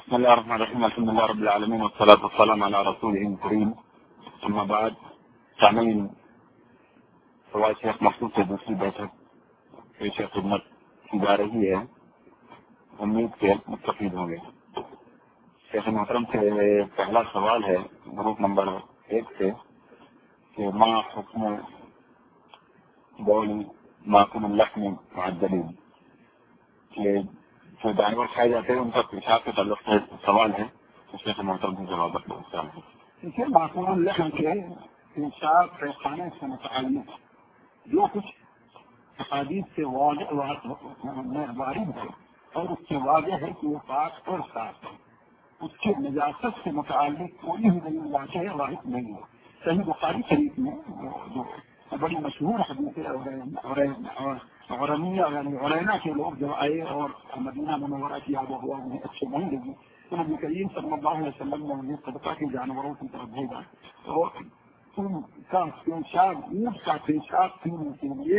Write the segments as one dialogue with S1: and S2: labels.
S1: بسم الله الرحمن الرحيم. الحمد لله رب العالمين والصلاة والسلام على رسوله الكريم. أما بعد، سامعین فوائد شیخ مخصوص سے دوسری بیٹھک پیش خدمت کی جا رہی ہے. امید سے مستفید ہوں گے. شیخ محترم سے پہلا سوال ہے گروپ نمبر 1 سے کہ ما حکم بول معقوم اللحم مع الدلیل، کہ جو جانور کھائے جاتے ہیں ان کا پیشاب کے تعلق سے سوال ہے. شیخ محترم سے جواب
S2: دیکھیے، معقوم اللحم کے پیشاب پیخانے سے متعلق جو کچھ احادیث سے وارد ہے اور اس سے واضح ہے کہ وہ پاک اور صاف ہے، اس کے نجاست سے متعلق کوئی بھی دلیل واقع واحد نہیں ہے. صحیح بخاری شریف میں جو بڑی مشہور حدیث عرینا کے لوگ جب آئے اور مدینہ منورہ کی آب و ہوا انہیں اچھے نہیں لگی تو نبی کریم صلی اللہ علیہ وسلم نے انہیں صدقہ کے جانوروں کی طرف بھیجا اور ان کا پیشاب، اونٹ کا پیشاب پینے کے لیے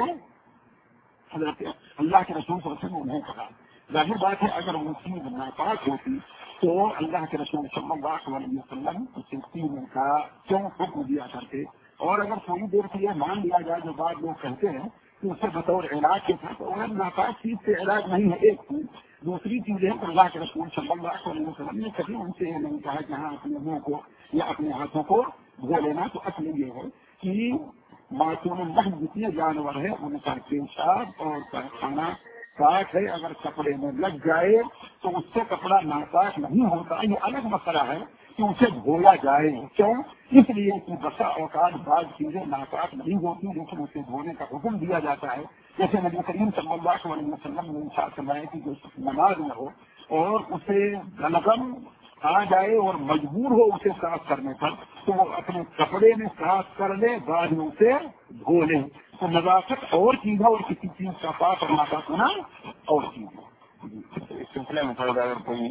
S2: حضرت اللہ کے رسول صلی اللہ علیہ وسلم نے انہیں کہا. ظاہر بات ہے اگر وہ چیز ناپاک ہوتی تو اللہ کے رسول صلی اللہ علیہ وسلم اسے پینے کا کیوں حکم دیا کرتے. اور اگر تھوڑی دیر کے لیے مان لیا جائے جو بات لوگ کہتے ہیں کہ اسے بطور علاج کے تھا، تو اگر ناپاک چیز سے علاج نہیں ہے ایک چیز. دوسری چیز ہے کہ اللہ کے رسول صلی اللہ علیہ وسلم نے کبھی ان سے یہ نہیں کہا کہ ہاں اپنے منہ کو یا اپنے ہاتھوں کو دھو لینا. تو اصل یہ ہے کہ معصوم اللحم جتنے جانور ہیں ان کا پیشاب اور کھانا پاک ہے. اگر کپڑے میں لگ جائے تو اس سے کپڑا ناپاک نہیں ہوتا. یہ الگ مسئلہ ہے کہ اسے دھویا جائے. کیوں؟ اس لیے کہ بسا اوقات بعض چیزیں ناپاک نہیں ہوتی لیکن اسے دھونے کا حکم دیا جاتا ہے. جیسے نبی کریم صلی اللہ علیہ وسلم نے ارشاد فرمایا کہ جو نماز میں ہو اور اسے گلگم آ جائے اور مجبور ہو اسے صاف کرنے پر تو وہ اپنے کپڑے میں صاف کر لے، بعد میں اسے دھو لے. تو نظافت اور چیز ہے اور کسی چیز کا پاک اور ناپاک ہونا اور چیز ہے.
S1: اس سلسلے میں اگر کوئی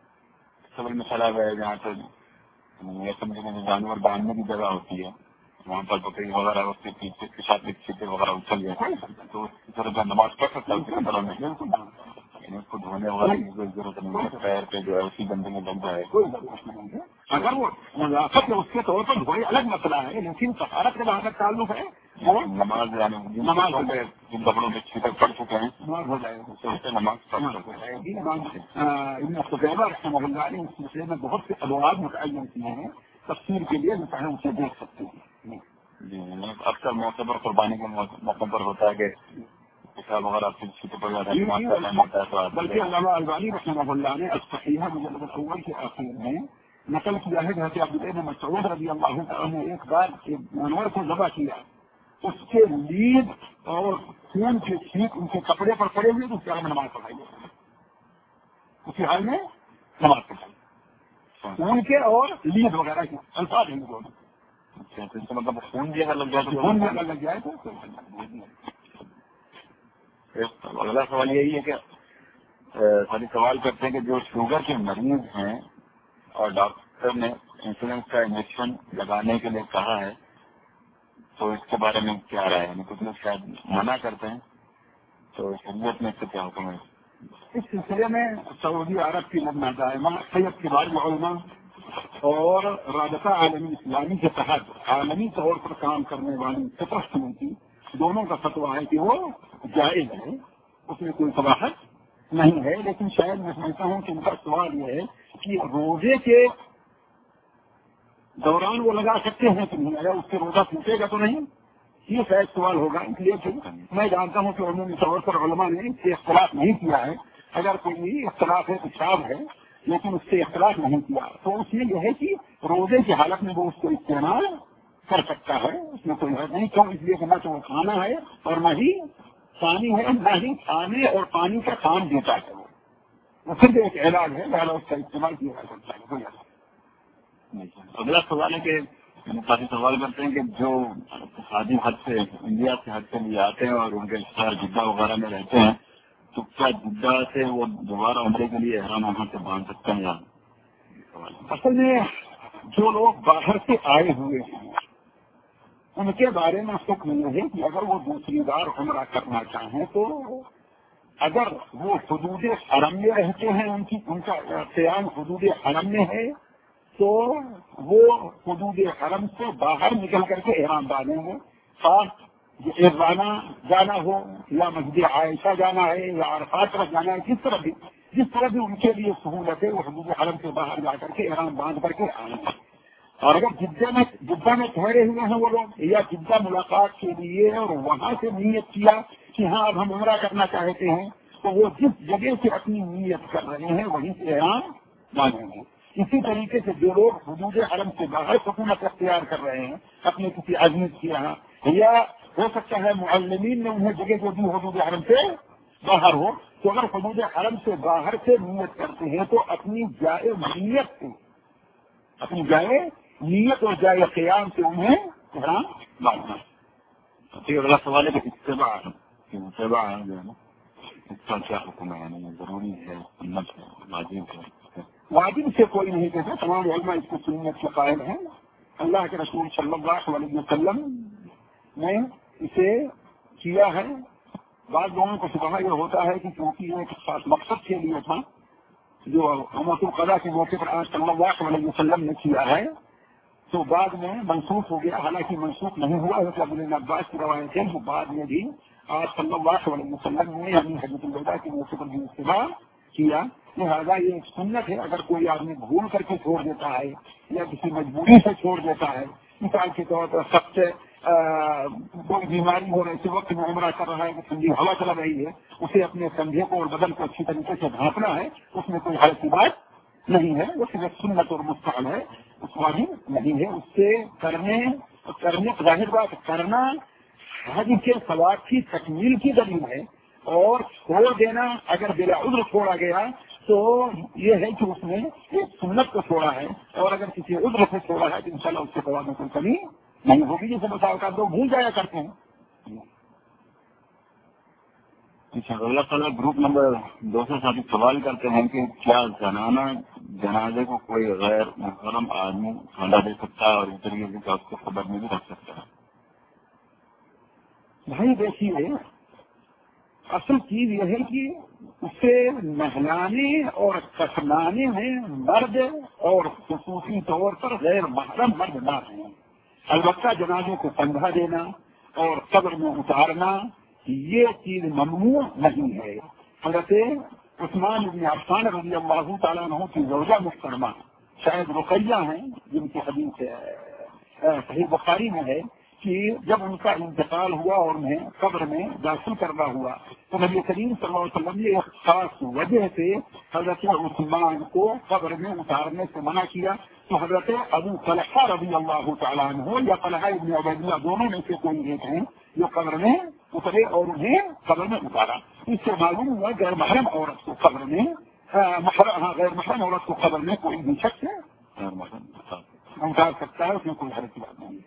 S1: سبل مسئلہ ہے جہاں پر یہ سمجھنے میں جانور باندھنے کی جگہ ہوتی ہے، وہاں پر بکری وغیرہ اس کے پیچھے کے ساتھ چھیٹے وغیرہ اچھل جائے تو اس طرح کا نماز پڑھ سکتا ہے. اس کے طرح میں اس کو دھونے وغیرہ کی کوئی ضرورت نہیں ہے. پیر پہ جو ہے اسی بندے میں لگ جائے
S2: کوئی ضرورت نہیں ہے. اگر وہ نظافت ہے اس کے طور پر دھوئے الگ مسئلہ ہے، لیکن طہارت کے بعد تعلق ہے وہ
S1: نماز نماز جن کپڑوں میں چھیٹے پڑ چکے ہیں
S2: نماز ہو جائے گی.
S1: نماز پڑھ سکتے
S2: ابن قتیبہ رحمہ اللہ نے اس سلسلے میں بہت سے ابواب متعین کیے ہیں. تفسیر کے لیے چاہے اسے دیکھ سکتے ہیں.
S1: جی اکثر موقع پر قربانی کے موقع پر ہوتا ہے کہ پیشاب وغیرہ چھیٹے پڑ جاتا ہے.
S2: بلکہ علامہ البانی رحمہ اللہ نے الصحیحہ مجلد الاول کے آخر میں نقل کیا ہے کہ عبداللہ بن مسعود رضی اللہ عنہ نے ایک بار جانور کو ذبح کیا، اس کے لید اور خون کے چھینٹ ان کے کپڑے پر پڑے ہوئے تو اس حال میں نماز پڑھائی. اسی حال میں نماز پڑھائی خون کے اور لید وغیرہ کے الفاظ ہیں دونوں.
S1: مطلب خون بھی اگر لگ جائے تو
S2: خون بھی اگر لگ جائے تو
S1: اگلا سوال یہی ہے کہ ساری سوال کرتے ہیں کہ جو شوگر کے مریض ہیں اور ڈاکٹر نے انسولین کا انجیکشن لگانے کے لیے کہا ہے تو اس کے بارے میں کیا رائے ہے؟ کچھ لوگ شاید منع کرتے ہیں تو شریعت میں اس سے کیا حکم ہے؟
S2: اس سلسلے میں سعودی عرب کی لجنہ دائمہ سید کبار علماء اور رابطہ عالمی اسلامی کے تحت عالمی طور پر کام کرنے والی فطرت کمیٹی دونوں کا فتویٰ ہے کہ وہ جائز ہے، اس میں کوئی قباحت نہیں ہے. لیکن شاید میں سمجھتا ہوں کہ ان کا سوال یہ ہے کہ روزے کے دوران وہ لگا سکتے ہیں کہ نہیں، اگر اس سے روزہ ٹوٹے گا تو نہیں، یہ شاید سوال ہوگا. اس لیے کہ میں جانتا ہوں کہ عمومی طور پر علماء نے اس سے اختلاف نہیں کیا ہے. اگر کوئی اختلاف ہے کتاب ہے لیکن اس سے اختلاف نہیں کیا تو اس میں یہ ہے کہ روزے کی حالت میں وہ اس کو استعمال کر سکتا ہے، اس میں کوئی حد نہیں. کیوں؟ اس لیے کہ نہ تو وہ کھانا ہے اور نہ ہی پانی ہے، نہ ہی کھانے اور پانی کا کام دیتا ہے. وہ صرف ایک علاج ہے، لہٰذا اس کا استعمال کیا جا سکتا ہے.
S1: اگلا سوال ہے کہ کافی سوال کرتے ہیں کہ جو خادم حج سے انڈیا سے حج کے لیے آتے ہیں اور ان کے شہر جدہ وغیرہ میں رہتے ہیں تو کیا جدہ سے وہ دوبارہ عمرے کے لیے احرام وہاں سے باندھ سکتے ہیں؟ یا
S2: اصل میں جو لوگ باہر سے آئے ہوئے ہیں ان کے بارے میں حکم یہ ہے کہ اگر وہ دوسری بار عمرہ کرنا چاہیں تو اگر وہ حدود حرم میں رہتے ہیں، ان کا قیام حدود حرم میں ہے، تو وہ حدود حرم سے باہر نکل کر کے احرام باندھیں گے. خاص ایرانہ جانا ہو یا مسجد عائشہ جانا ہے یا عرفات طرف جانا ہے، جس طرح بھی ان کے لیے سہولت ہے، وہ حدود حرم سے باہر جا کر کے احرام باندھ کر کے آئیں گے. اور اگر جدہ میں ٹھہرے ہوئے ہیں وہ لوگ، یا جدہ ملاقات کے لیے اور وہاں سے نیت کیا کہ ہاں اب ہم عمرہ کرنا چاہتے ہیں، تو وہ جس جگہ سے اپنی نیت کر رہے ہیں وہیں سے احرام باندھیں گے. اسی طریقے سے جو لوگ حدود حرم سے باہر سکونت اختیار کر رہے ہیں اپنے کسی عزیز کے یہاں، یا ہو سکتا ہے معلمین نے انہیں جگہ جو دی حدود حرم سے باہر ہو، تو اگر حدود حرم سے باہر سے نیت کرتے ہیں تو اپنی جائے نیت اور جائے قیام سے انہیں احرام باندھنا.
S1: ٹھیک ہے. اگلا سوال ہے کہ اتباع جو ہے نا، اس کا کیا حکم ہے؟ یعنی ضروری ہے، سنت ہے، واجب ہے؟
S2: واجب سے کوئی نہیں کہتا، تمام علماء اس کو سنت کے قائل ہیں. اللہ کے رسول صلی اللہ علیہ وسلم نے اسے کیا ہے. بعض لوگوں کو شبہ یہ ہوتا ہے کہ کیونکہ یہ ایک خاص مقصد کے لیے تھا جو امت القضاء کے موقع پر آج صلی اللہ علیہ وسلم نے کیا ہے، تو بعد میں منسوخ ہو گیا. حالانکہ منسوخ نہیں ہوا ہے، کہ ابن عباس کی روایت ہے، بعد میں بھی آج صلی اللہ علیہ وسلم نے یعنی حجۃ الوداع کے موقع پر بھی اتباع کیا. لہٰذا یہ ایک سنت ہے. اگر کوئی آدمی بھول کر کے چھوڑ دیتا ہے یا کسی مجبوری سے چھوڑ دیتا ہے، مثال کے طور پر سب سے کوئی بیماری ہو رہی ہے، وقت میں عمرہ کر رہا ہے کہ ٹھنڈی ہوا چل رہی ہے، اسے اپنے کندھے کو اور بدن کو اچھی طریقے سے ڈھانپنا ہے، اس میں کوئی حرج کی بات نہیں ہے. وہ صرف سنت اور مستحب ہے، اس واجب نہیں ہے. اس سے کرنے ظاہر بات کرنا حج کے ثواب کی تکمیل کی دلیل ہے. اور چھوڑ دینا اگر بلا عذر چھوڑا گیا تو یہ ہے کہ اس نے ایک سنت کو چھوڑا ہے، اور اگر کسی عذر سے چھوڑا ہے تو انشاءاللہ اس کے ثواب میں کوئی کمی نہیں ہوگی. جیسے بتاؤ کا لوگ بھول جایا کرتے ہیں.
S1: اچھا. اللہ تعالیٰ گروپ نمبر 200 سوال کرتے ہیں کہ کیا زنانہ جنازے کو کوئی غیر محرم آدمی کھانا دے سکتا ہے اور اس طریقے سے اس کو خبر میں بھی رکھ سکتا ہے؟
S2: بھائی دیکھیے، اصل چیز یہ ہے کہ اسے نہلانے اور کفنانے میں مرد اور خصوصی طور پر غیر محرم مرد نہ ہیں. البتہ جنازے کو کندھا دینا اور قبر میں اتارنا یہ چیز ممنوع نہیں ہے. حضرت عثمان بن عفان رضی اللہ تعالیٰ عنہ کی زوجہ محترمہ شاید رقیہ ہیں، جن کی حدیث صحیح بخاری میں ہے کہ جب ان کا انتقال ہوا اور انہیں قبر میں داخل کرنا ہوا تو نبی کریم صلی اللہ علیہ وسلم نے ایک خاص وجہ سے حضرت عثمان کو قبر میں اتارنے سے منع کیا. تو حضرت ابو طلحہ رضی اللہ تعالیٰ عنہ یا طلحہ ابن عبید اللہ دونوں میں سے کوئی ایک ہیں جو قبر میں اترے اور انہیں قبر میں اتارا. اس سے معلوم ہوا غیر محرم عورت کو قبر میں غیر محرم عورت کو قبر میں کوئی بھی شخص اتار سکتا ہے، اس میں کوئی حرج کی بات نہیں ہے.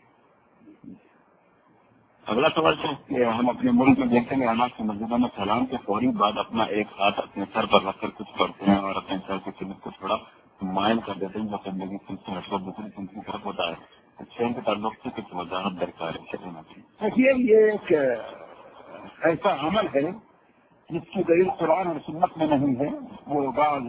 S1: اگلا سوال ہے کہ ہم اپنے ملک میں دیکھتے ہیں اناج کی مسجدوں میں سلام کے فوری بعد اپنا ایک ہاتھ اپنے سر پر رکھ کر کچھ کرتے ہیں اور اپنے سر کی سمت کو تھوڑا مائل کر دیتے ہیں، جو زندگی دوسری سمت کی طرف ہوتا ہے. کے تعلق سے کچھ وضاحت درکار ہے.
S2: دیکھیے، یہ ایک ایسا عمل ہے جس کی دلیل قرآن اور سنت میں نہیں ہے. وہ بعض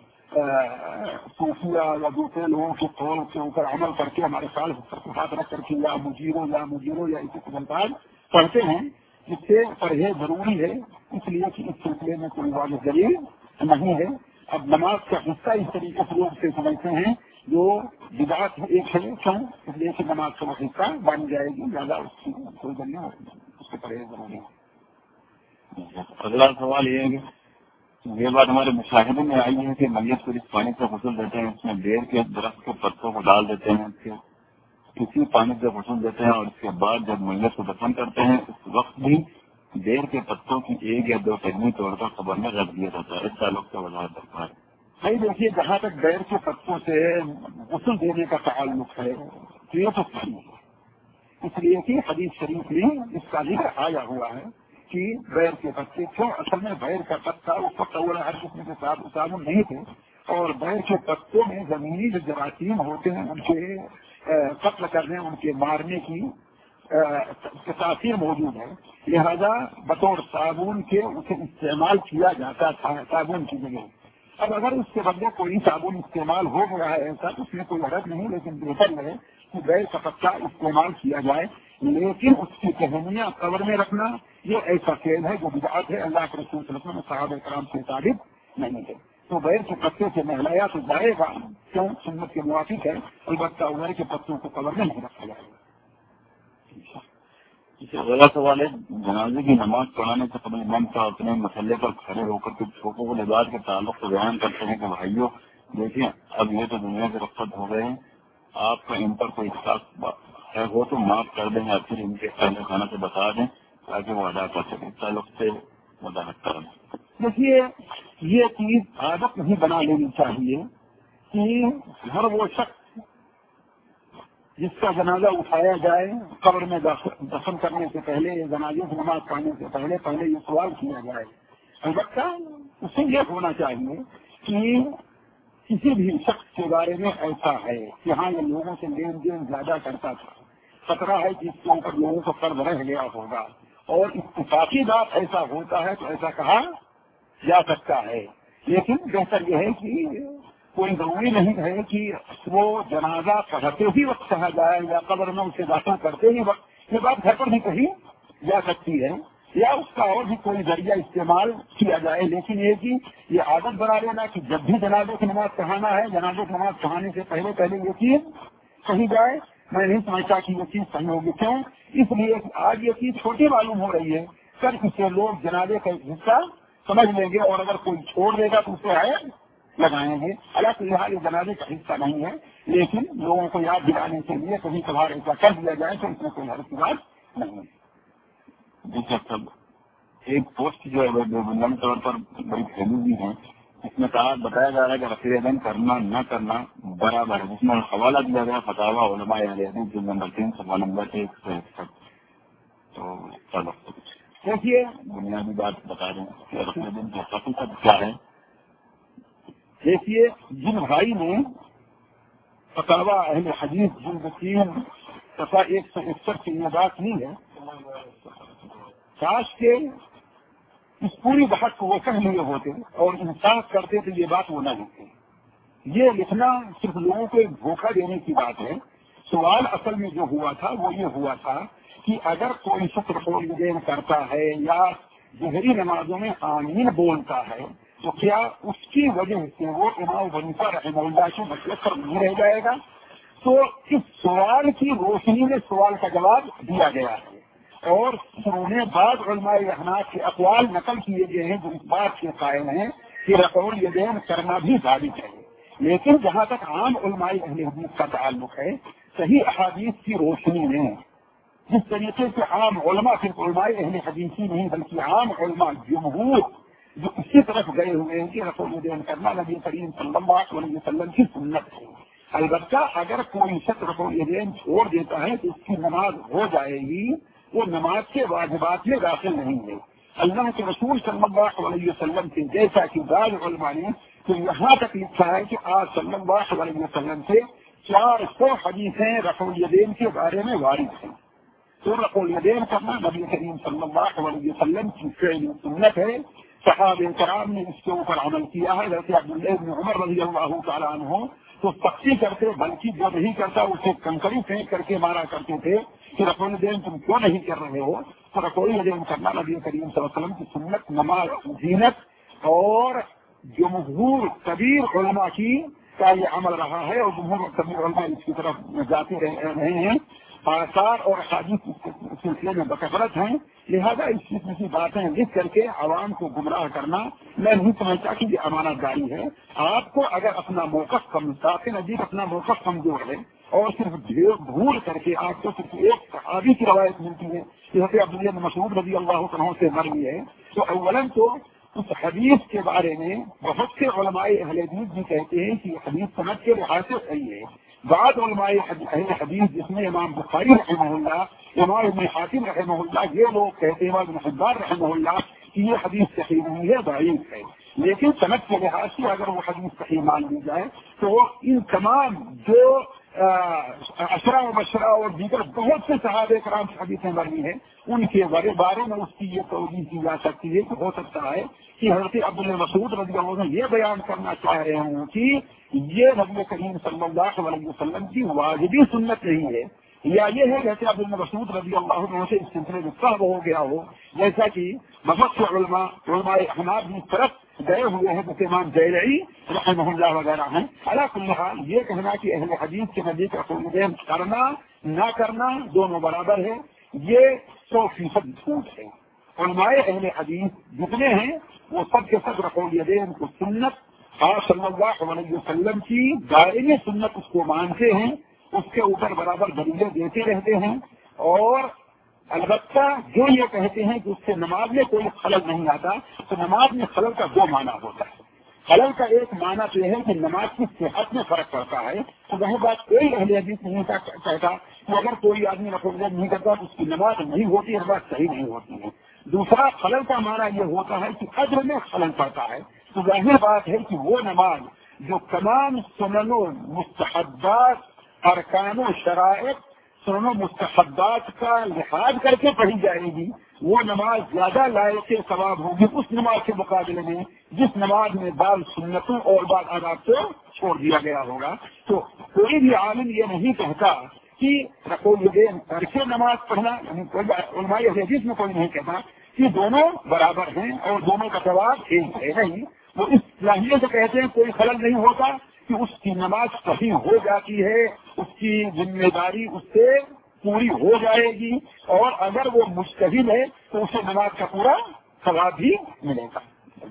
S2: صوفیہ یا دوسرے لوگوں کے قول کے اوپر عمل کر کے ہمارے سال ہاتھ رکھ کر کے یا مجیرو یا اسی کے الفاظ پڑھتے ہیں، جس سے پرہیز ضروری ہے. اس لیے کہ اس سلسلے میں کوئی واضح دلیل نہیں ہے. اب نماز کا حصہ اس طریقے سے لوگ سے سمجھتے ہیں جو بدعت ایک ہے، کیوں؟ اس لیے کہ نماز کا حصہ بن جائے گی، زیادہ اس کی کوئی دلیل اس سے پرہیز ضروری ہے.
S1: اگلا سوال یہ ہے کہ یہ بات ہمارے مشاہدے میں آئی ہے کہ میت کو جس پانی سے غسل دیتے ہیں اس میں بیر کے درخت کے پتوں کو ڈال دیتے ہیں، کسی پانی سے غسل دیتے ہیں اور اس کے بعد جب میت کو دفن کرتے ہیں اس وقت بھی بیر کے پتوں کی 1 یا 2 ٹہنی توڑ کر قبر میں رکھ دیا جاتا ہے. اس تعلق سے وضاحت درکار ہے.
S2: بھائی دیکھیے، جہاں تک بیر کے پتوں سے غسل دینے کا تعلق ہے تو یہ تو صحیح ہے، اس لیے کہ حدیث شریف میں اس کا ذکر آیا ہوا ہے کہ بیر کے پتے کیوں. اصل میں بیر کا پتا اس وقت ہر قسم کے ساتھ صابن نہیں تھے، اور بیر کے پتوں میں زمینی جو جراثیم ہوتے ہیں ان کے قتل کرنے، ان کے مارنے کی تاثیر موجود ہے، لہذا بطور صابن کے اسے استعمال کیا جاتا تھا صابن کی جگہ۔ اب اگر اس کے بدلے کوئی صابن استعمال ہو گیا ہے ایسا تو اس میں کوئی حرج نہیں، لیکن بہتر ہے کہ بیل کا پتا استعمال کیا جائے، لیکن اس کی ٹہنیاں قبر میں رکھنا یہ ایسا فعل ہے جو بدعت ہے، اللہ کے رسول صلی اللہ علیہ وسلم صحابہ کرام سے ثابت نہیں ہے۔ تو بیل کے پتے سے نہلایا تو جائے گا، کیوں سنت کے موافق ہے، البتہ بیل کے پتوں کو قبر میں نہیں رکھا جائے گا۔
S1: اگلا سوال ہے، جنازے کی نماز پڑھانے سے قبل امام صاحب اپنے مسئلے پر کھڑے ہو کر کچھ حقوق العباد کے تعلق سے بیان کرتے ہیں کہ بھائیوں دیکھیں اب یہ تو دنیا سے رخصت ہو گئے ہیں، آپ کا ان پر کوئی احساس ہے ہو تو معاف کر دیں یا پھر ان کے اہل خانہ سے بتا دیں تاکہ وہ ادا کر سکیں، تعلق سے وضاحت کریں۔
S2: دیکھیے یہ چیز عادت نہیں بنا لینی چاہیے کہ ہر وہ شخص جس کا جنازہ اٹھایا جائے قبر میں دفن کرنے سے پہلے، جنازے کی نماز پڑھنے سے پہلے یہ سوال کیا جائے۔ البتہ اس سے یہ ہونا چاہیے کہ کسی بھی شخص کے بارے میں ایسا ہے کہ ہاں یہ لوگوں سے لین دین زیادہ کرتا تھا، خطرہ ہے کہ اس کے اوپر لوگوں کو قرض رہ گیا ہوگا، اور اتفاقی بات ایسا ہوتا ہے تو ایسا کہا جا سکتا ہے، لیکن بہتر یہ ہے کہ کوئی ضروری نہیں ہے کہ وہ جنازہ پڑھتے ہی وقت کہا جائے یا قبر میں اسے داخل کرتے ہی وقت، یہ بات گھر پر بھی کہی جا سکتی ہے یا اس کا اور بھی کوئی ذریعہ استعمال کیا جائے، لیکن یہ کہ یہ عادت بنا لینا کہ جب بھی جنازے کی نماز پڑھانا ہے جنازے کی نماز پڑھانے سے پہلے یہ چیز کہی جائے، میں نہیں سمجھتا کہ یہ چیز صحیح ہوگی۔ کیوں؟ اس لیے آج یہ چیز چھوٹی معلوم ہو رہی ہے، کل اسے لوگ جنازے کا حصہ سمجھ لیں گے اور اگر کوئی چھوڑ دے گا تو اسے ہے لگائیں گے۔ اللہ کے لحاظ یہ جنازے کا حصہ نہیں ہے، لیکن لوگوں کو یاد دلانے کے لیے کبھی کبھار ایسا کر دیا جائے تو اس میں کوئی حرج کی بات نہیں ہے۔
S1: جی سر، ایک پوسٹ جو ہے جو بنیادی طور پر بڑی پھیلی ہوئی ہے، اس میں بتایا جا رہا ہے کہ رفیع دین کرنا نہ کرنا برابر ہے، جس میں حوالہ دیا گیا فتاوی علماء اہل حدیث جلد نمبر 3 صفحہ نمبر 161۔ تو چلو
S2: دیکھیے
S1: بنیادی بات بتا دیں کہ رفیع دین کی حقیقت کیا ہے۔
S2: دیکھیے جن بھائی نے فتاوی اہل حدیث جلد 3 صفحہ 161 کی یہ بات نہیں ہے، کاش کے اس پوری بات کو وہ کہہ لیے ہوتے اور انصاف کرتے تو یہ بات وہ نہ لکھتے۔ یہ لکھنا صرف لوگوں کو ایک دھوکہ دینے کی بات ہے۔ سوال اصل میں جو ہوا تھا وہ یہ ہوا تھا کہ اگر کوئی شکر والدین کرتا ہے یا ظہری نمازوں میں آمین بولتا ہے تو کیا اس کی وجہ سے وہ امام حنیفہ رحمہ اللہ کے مسئلے پر نہیں رہ جائے گا؟ تو اس سوال کی روشنی میں سوال کا جواب دیا گیا ہے، اور انہوں بعض علماء احناف کے اقوال نقل کیے گئے ہیں جو اس بات کے قائل ہیں کہ رفع الیدین کرنا بھی ثابت ہے، لیکن جہاں تک عام علماء اہل حدیث کا تعلق ہے صحیح احادیث کی روشنی میں جس طریقے سے عام علماء صرف علماء اہل حدیث ہی نہیں بلکہ عام علماء جمہور جو اسی طرف گئے ہوئے ہیں کہ رفع الیدین کرنا نبی کریم صلی اللہ علیہ وسلم کی سنت ہے۔ البتہ اگر کوئی شخص رفع الیدین چھوڑ دیتا ہے تو اس کی نماز ہو جائے گی، وہ نماز کے واجبات میں داخل نہیں ہے۔ اللہ کے رسول صلی اللہ علیہ وسلم سے جیسا کہ بعض علماء نے تو یہاں تک لکھا ہے کہ آج صلی اللہ علیہ وسلم سے 400 حدیثیں رفع الیدین کے بارے میں وارد ہیں۔ تو رفع الیدین کرنا نبی کریم صلی اللہ علیہ وسلم کی فعل سنت ہے، صحابہ کرام نے اس کے اوپر عمل کیا ہے۔ جیسے عبداللہ بن عمر رضی اللہ تعالیٰ عنہ تو سختی کرتے بلکہ جو نہیں کرتا اسے کنکری پھینک کر کے مارا کرتے تھے کہ رفع الیدین تم کیوں نہیں کر رہے ہو؟ تو رفع الیدین کرنا نبی کریم صلی اللہ علیہ وسلم کی سنت، نماز زینت اور جمہور کبیر علماء کی کا یہ عمل رہا ہے، اور جمہور کبیر علماء اس کی طرف جاتے رہے ہیں۔ آثار اور احادیث اس سلسلے میں بکثرت ہیں، لہذا اس قسم کی باتیں لکھ کر کے عوام کو گمراہ کرنا میں نہیں سمجھتا کہ یہ امانت داری ہے۔ آپ کو اگر اپنا موقف آپ کے نزدیک اپنا موقف کمزور ہے اور صرف بھول کر کے آپ کو صرف ایک صحابی کی روایت ملتی ہے جیسے عبداللہ بن مسعود رضی اللہ عنہ سے مروی ہے، تو اولاً تو اس حدیث کے بارے میں بہت سے علماء اہل حدیث بھی کہتے ہیں کہ یہ حدیث سند کے لحاظ سے صحیح ہے۔ بعض علماء اہل حدیث جس میں امام بخاری رحمہ اللہ، امام ابن حاتم رحمہ اللہ، یہ لوگ کہتے ہیں، امام ابن حبان رحمہ اللہ کہ یہ حدیث صحیح نہیں ہے، ضعیف ہے، لیکن سند کے لحاظ سے اگر وہ حدیث صحیح مان لی جائے تو ان تمام جو اشرا و بشرا اور دیگر بہت سے صحابہ کرام سے حدیثیں مروی ہیں، ان کے بارے میں اس کی یہ توجہ کی جا سکتی ہے کہ ہو سکتا ہے کہ حضرت عبداللہ مسعود رضی اللہ عنہ یہ بیان کرنا چاہ رہے ہوں کہ یہ نبی کریم صلی اللہ علیہ وسلم کی واجبی سنت نہیں ہے، یا یہ ہے جیسے عبداللہ مسعود رضی اللہ عنہ سے اس سلسلے میں فہم ہو گیا ہو، جیسا کہ بہت سے علماء احناف کی طرف گئے ہوئے ہیں جیسے امام زیلعی رحمہ اللہ وغیرہ ہیں۔ علی کل حال یہ کہنا کہ اہل حدیث کے نزدیک رسول کرنا نہ کرنا دونوں برابر ہے، یہ 100% جھوٹ ہے۔ علماء اہل حدیث جتنے ہیں وہ سب کے سب رسول یدین کو سنت آپ صلی اللہ علیہ وسلم کی دائمی سنت اس کو مانتے ہیں، اس کے اوپر برابر دلیلیں دیتے رہتے ہیں، اور البتہ جو یہ کہتے ہیں کہ اس سے نماز میں کوئی خلل نہیں آتا، تو نماز میں خلل کا دو معنی ہوتا ہے۔ خلل کا ایک معنی تو یہ ہے کہ نماز کی صحت میں فرق پڑتا ہے، تو وہی بات کوئی اہل حدیث نہیں کہتا کہ اگر کوئی آدمی رسول نہیں کرتا تو اس کی نماز نہیں ہوتی، ہر بات صحیح نہیں ہوتی ہے۔ دوسرا خلل کا معنی یہ ہوتا ہے کہ اجر میں خلل پڑتا ہے، تو ظاہر بات ہے کہ وہ نماز جو تمام سنن و مستحبات ارکان و شرائط سنن و مستحبات کا لحاظ کر کے پڑھی جائے گی، وہ نماز زیادہ لائق ثواب ہوگی اس نماز کے مقابلے میں جس نماز میں بعض سنتوں اور بعض آداب کو چھوڑ دیا گیا ہوگا۔ تو کوئی بھی عالم یہ نہیں کہتا کہ رسول کر کے نماز پڑھنا، یعنی علماء حدیث میں کوئی نہیں کہتا کہ دونوں برابر ہیں اور دونوں کا ثواب ایک ہے، نہیں، وہ اس لہجے سے کہتے ہیں کوئی خلل نہیں ہوتا کہ اس کی نماز صحیح ہو جاتی ہے، اس کی ذمہ داری اس سے پوری ہو جائے گی، اور اگر وہ مجتہد ہے تو اسے نماز کا پورا ثواب بھی ملے گا۔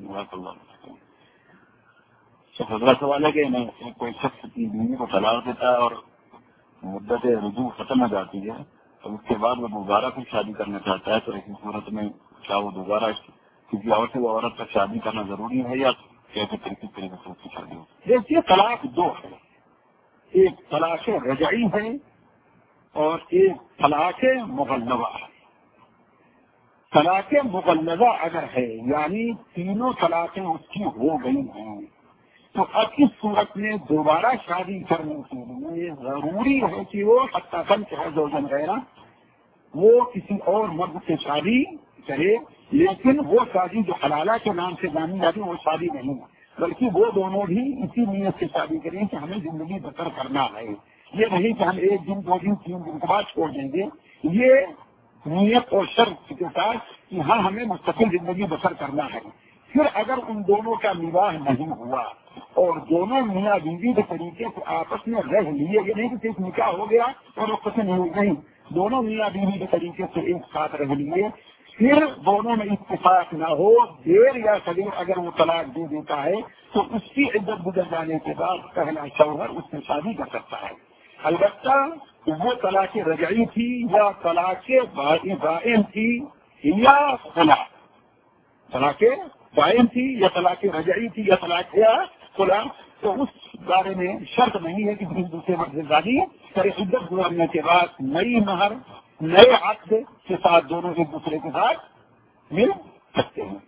S1: حضرت سوال ہے کہ کوئی شخص کی بیوی کو طلاق دیتا ہے اور مدت رجوع ختم ہو جاتی ہے، تو اس کے بعد وہ دوبارہ پھر شادی کرنا چاہتا ہے، تو ایسی صورت میں کیا وہ دوبارہ کسی اور سے وہ عورت کا شادی کرنا ضروری ہے یا کیسے طریقے سے اس کی شادی ہو؟
S2: دیکھیے طلاق دو ہے، ایک طلاق رجعی ہے اور ایک طلاق مغلظہ ہے۔ طلاق مغلظہ اگر ہے یعنی تینوں طلاقیں اس کی ہو گئی ہیں، تو اب اس صورت میں دوبارہ شادی کرنے کے لیے ضروری ہے کہ وہ حتیٰ زوجن غیرہ وہ کسی اور مرد سے شادی کرے، لیکن وہ شادی جو حلالہ کے نام سے جانی جاتی وہ شادی نہیں ہے، بلکہ وہ دونوں بھی اسی نیت سے شادی کریں کہ ہمیں زندگی بسر کرنا ہے، یہ نہیں کہ ہم ایک دن دو دن تین دن کے بعد چھوڑ دیں گے، یہ نیت اور شرط کے ساتھ کہ ہاں ہمیں مستقل زندگی بسر کرنا ہے۔ پھر اگر ان دونوں کا نباہ نہیں ہوا اور دونوں میاں بیوی کے طریقے سے آپس میں رہ لیے، یہ نہیں کہ صرف نکاح ہو گیا اور وہ قسم نہیں، دونوں میاں بیوی کے طریقے سے ایک ساتھ رہ لیے، پھر دونوں میں اتفاق نہ ہو، دیر یا سویر اگر وہ طلاق دے دیتا ہے تو اس کی عدت گزر جانے کے بعد پہلا شوہر اس سے شادی کر سکتا ہے۔ البتہ وہ طلاق رجعی تھی یا طلاق بائن تھی یا خلا، طلاق بائن تھی یا طلاق رجعی تھی یا طلاق خلا، تو اس بارے میں شرط نہیں ہے کہ دوسرے مرد سے شادی کرے، عدت گزرنے کے بعد نئی مہر نئے عقد کے ساتھ دونوں ایک دوسرے کے ساتھ مل سکتے ہیں۔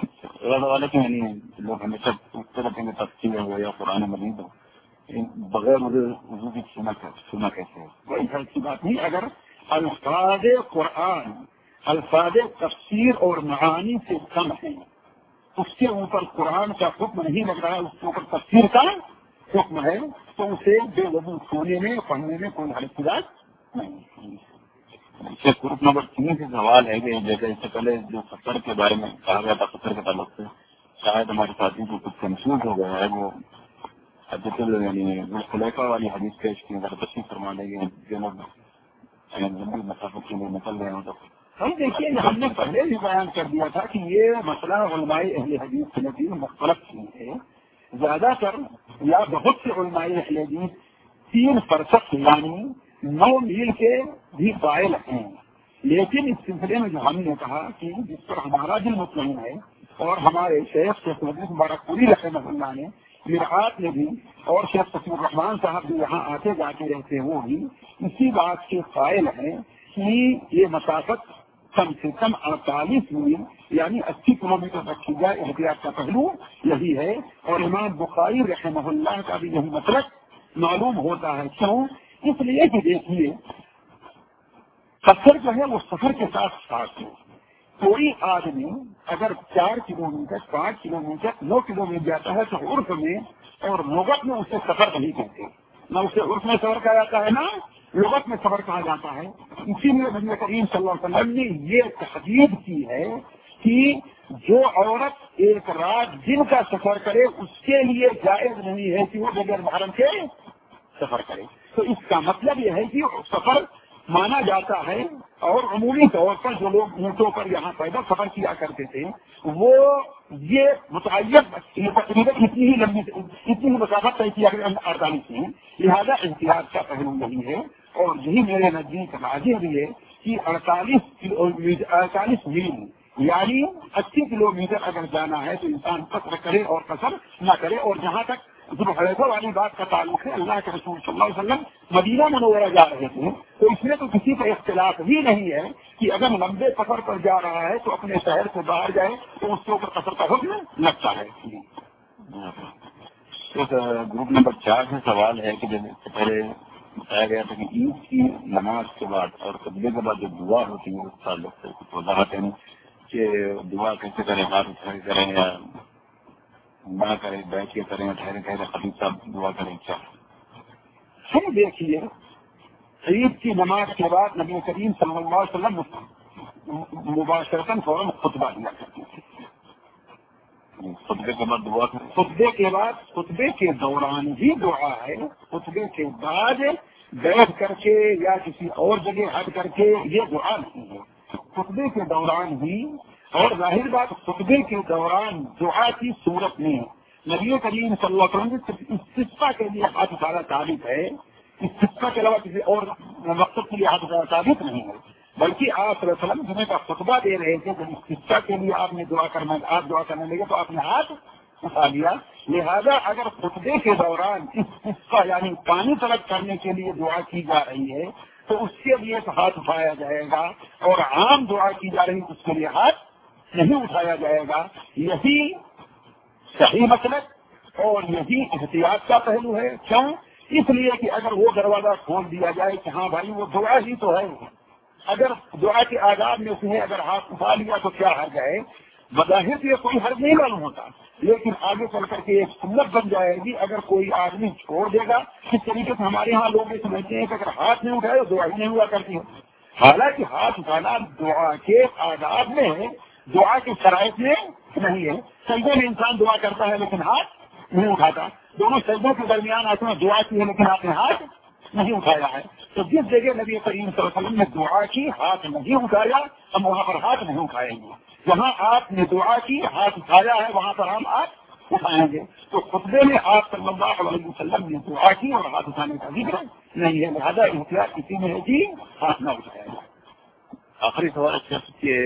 S1: لوگ ہمیشہ پوچھتے رہتے ہیں تفصیل ہو یا قرآن مجید ہو، بغیر وضو کی سنا کیسے ہے؟
S2: کوئی ایسی بات نہیں، اگر الفاظ قرآن الفاظ تفسیر اور معانی سے کم ہیں، اس کے اوپر قرآن کا حکم نہیں لگ رہا ہے، اس کے اوپر تفسیر کا حکم ہے، تو اسے بے وضو سونے میں پڑھنے میں کوئی حرج کی بات نہیں۔
S1: گروپ نمبر 3 سے سوال ہے کہ جیسے اس سے پہلے جو فطر کے بارے میں کہا گیا تھا، فطر کے تعلق سے شاید ہمارے ساتھی کو کچھ کنفیوز ہو گیا ہے، وہ حضرت یعنی خلیفہ والی حدیث پیش کی اگر تشریف فرما لیں گے جو لوگ لمبی مسافت کے لیے نکل رہے ہوں تو
S2: ہم دیکھیے ہم نے پہلے بھی بیان کر دیا تھا کہ یہ مسئلہ علماء اہل حدیث کے نزدیک مختلف چیز ہے، زیادہ تر یا بہت سے علماء اہل حدیث 3 فرسخ یعنی 9 میل کے بھی قائل ہیں، لیکن اس سلسلے میں جو ہم نے کہا کہ جس پر ہمارا دل مطمئن ہے اور ہمارے شیخ مبارک پوری رحمہ اللہ نے مرآت میں بھی اور شیخ تقی الرحمان صاحب جو یہاں آتے جاتے رہتے وہ بھی اسی بات کے قائل ہیں کہ یہ مسافت کم سے کم 48 میل یعنی 80 کلومیٹر تک کی جائے، احتیاط کا پہلو یہی ہے، اور امام بخاری رحمہ اللہ کا بھی یہی مسلک معلوم ہوتا ہے۔ کیوں اس لیے کہ دیکھیے سفر جو ہے وہ سفر کے ساتھ ساتھ ہے. کوئی آدمی اگر 4 کلومیٹر 5 کلومیٹر 9 کلومیٹر جاتا ہے تو عرف میں اور لغت میں اسے سفر نہیں کہتے. نہ اسے عرف میں سفر کہا جاتا ہے نہ لغت میں سفر کہا جاتا ہے. اسی لیے نبی کریم صلی اللہ علیہ وسلم نے یہ تحدید کی ہے کہ جو عورت ایک رات دن کا سفر کرے اس کے لیے جائز نہیں ہے کہ وہ بغیر محرم کے سفر کرے. تو اس کا مطلب یہ ہے کہ سفر مانا جاتا ہے. اور عمومی طور پر جو لوگ اونٹوں پر یہاں پیدل سفر کیا کرتے تھے وہ یہ متعین تقریباً اتنی ہی مسافت طے کیا 48 میں. لہٰذا احتیاط کا پہلو یہی ہے اور یہی میرے نزدیک واضح بھی ہے کہ 48 میل یعنی 80 کلومیٹر اگر جانا ہے تو انسان قصر کرے اور قصر نہ کرے. اور جہاں تک ذوالحلیفہ والی بات کا تعلق ہے اللہ کے رسول صلی اللہ علیہ وسلم مدینہ منورہ جا رہے تھے تو اس میں تو کسی کا اختلاف بھی نہیں ہے کہ اگر لمبے سفر پر جا رہا ہے تو اپنے شہر سے باہر جائے تو اس کے اوپر قصر کا حکم لگتا ہے.
S1: گروپ نمبر 4 سے سوال ہے کہ جب سے پہلے بتایا گیا تھا کہ عید کی نماز کے بعد اور خطبے کے بعد جو دعا ہوتی ہے اس تعلق سے کچھ وضاحت ہے کہ دعا کیسے کریں, ہاتھ اٹھا کے کریں یا نہ کریں, بیٹھ کے کریں, ٹھہرے ٹھہرے خطیب صاحب دعا کریں کیا؟
S2: ہم دیکھیے عید کی نماز کے بعد نبی کریم صلی اللہ علیہ وسلم مباشرتاً فوراً خطبہ دیا کرتے تھے.
S1: خطبے کے بعد دعا کریں,
S2: خطبے کے بعد خطبے کے دوران بھی دعا ہے. خطبے کے بعد بیٹھ کر کے یا کسی اور جگہ ہٹ کر کے یہ دعا نہیں ہے. خطبے کے دوران بھی. اور ظاہر بات خطبے کے دوران دعا کی صورت میں نبی کریم صلی اللہ علیہ وسلم استسقاء کے لیے ہاتھ اٹھانا ثابت ہے. استسقاء کے علاوہ کسی اور مقصد کے لیے ہاتھ اٹھانا ثابت نہیں ہے. بلکہ آپ صلی اللہ علیہ وسلم جمعے کا خطبہ دے رہے تھے جب استسقاء کے لیے آپ نے دعا کرنے لگے تو آپ نے ہاتھ اٹھا لیا. لہذا اگر خطبے کے دوران استسقاء یعنی پانی طلب کرنے کے لیے دعا کی جا رہی ہے تو اس کے لیے ہاتھ اٹھایا جائے گا. اور عام دعا کی جا رہی ہے اس کے لیے ہاتھ نہیں اٹھایا جائے گا. یہی صحیح مسلک اور یہی احتیاط کا پہلو ہے. کیوں؟ اس لیے کہ اگر وہ دروازہ کھول دیا جائے کہ ہاں بھائی وہ دعا ہی تو ہے, اگر دعا کے آداب میں سے اگر ہاتھ اٹھا لیا تو کیا حرج ہے؟ بظاہر سے یہ کوئی حرج نہیں معلوم ہوتا, لیکن آگے چل کر کے ایک سنت بن جائے گی اگر کوئی آدمی چھوڑ دے گا. اس طریقے سے ہمارے یہاں لوگ یہ سمجھتے ہیں کہ اگر ہاتھ نہیں اٹھائے تو دعا ہی نہیں ہوا کرتی ہے. حالانکہ ہاتھ اٹھانا دعا کے آداب میں ہے, دعا کے شرائط میں نہیں ہے. سجدے میں انسان دعا کرتا ہے لیکن ہاتھ نہیں اٹھاتا. دونوں سجدوں کے درمیان آپ نے دعا کی ہے لیکن آپ نے ہاتھ نہیں اٹھایا ہے. تو جس جگہ نبی کریم صلی اللہ علیہ وسلم نے دعا کی ہاتھ نہیں اٹھایا ہم وہاں پر ہاتھ نہیں اٹھائیں گے. جہاں آپ نے دعا کی ہاتھ اٹھایا ہے وہاں پر ہم ہاتھ اٹھائیں گے. تو خطبے میں آپ صلی اللہ علیہ وسلم نے دعا کی اور ہاتھ اٹھانے کا ذکر نہیں ہے. لہٰذا احتیاط کسی میں ہے کہ ہاتھ نہ اٹھایا جائے.
S1: آخری سوال کہ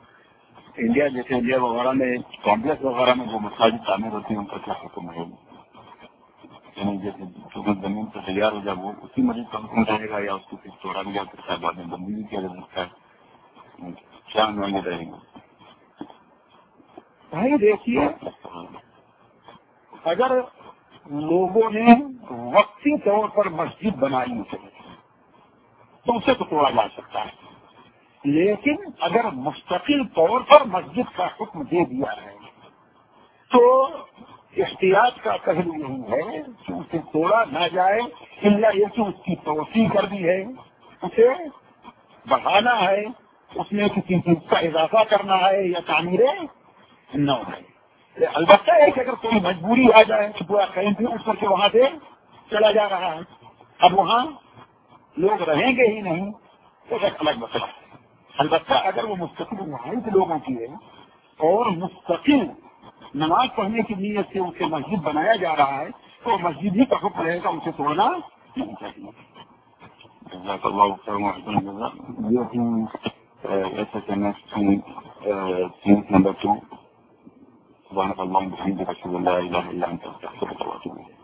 S1: انڈیا جیسے انڈیا وغیرہ میں کمپلیکس وغیرہ میں جو مساجد تعمیر ہوتی ہیں ان کا کیا حکم ہے؟ یعنی جیسے زمین سے تیار ہو جائے وہ اسی مسجد کا حکم رہے گا یا اس کو پھر توڑا بھی جا سکتا ہے, بعد میں بندی بھی کیا جا سکتا ہے, کیا نمائندے رہیں گے؟
S2: بھائی دیکھیے اگر لوگوں نے وقتی طور پر مسجد بنائی ہے تو اسے تو توڑا جا سکتا ہے, لیکن اگر مستقل طور پر مسجد کا حکم دے دیا ہے تو احتیاط کا پہلو یہی ہے کہ اسے توڑا نہ جائے الا یہ کہ اس کی توسیع کر دی ہے, اسے بڑھانا ہے, اس میں کسی چیز کا اضافہ کرنا ہے یا تعمیریں نہ ہے. البتہ ہے کہ اگر کوئی مجبوری آ جائے تو پورا قائم بھی اٹھ کر کے وہاں سے چلا جا رہا ہے, اب وہاں لوگ رہیں گے ہی نہیں تو ایک الگ مسئلہ ہے. البتہ اگر وہ مستقل رہائش لوگوں کی ہے اور مستقل نماز پڑھنے کی نیت سے اسے مسجد بنایا جا رہا ہے تو مسجد ہی کا حکم رہے گا, اسے توڑنا نہیں چاہیے.
S1: نمبر 2 سبحانك اللهم وبحمدك اشهد ان لا اله الا انت استغفرك واتوب اليك.